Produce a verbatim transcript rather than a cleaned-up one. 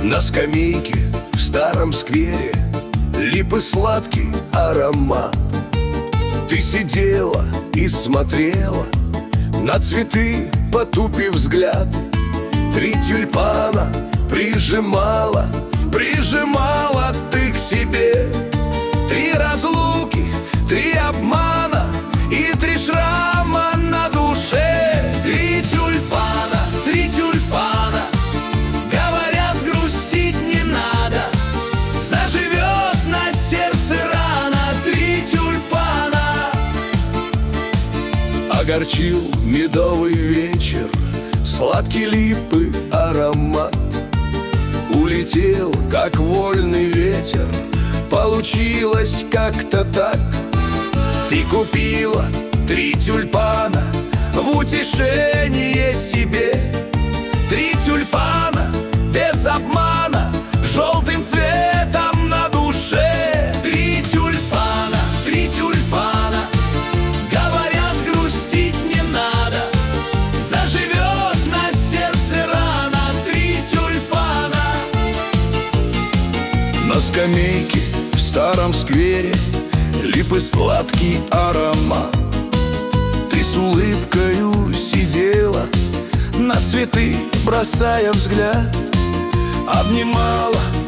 На скамейке в старом сквере липы сладкий аромат. Ты сидела и смотрела на цветы, потупив взгляд. Три тюльпана прижимала, прижимала ты к себе. Три разлуки, три обмана и три шрама на душе. Три тюльпана, три тюльпана, говорят, грустить не надо, заживет на сердце рана. Три тюльпана. Огорчил медовый вечер, сладкий липы аромат. Улетел, как вольный ветер, получилось как-то так. Ты купила три тюльпана в утешение себе. Три тюльпана без обмана, желтым цветом на душе. Три тюльпана, три тюльпана, говорят, грустить не надо, заживет на сердце рана. Три тюльпана. На скамейке в старом сквере липы сладкий аромат. Ты с улыбкою сидела, на цветы бросая взгляд. Обнимала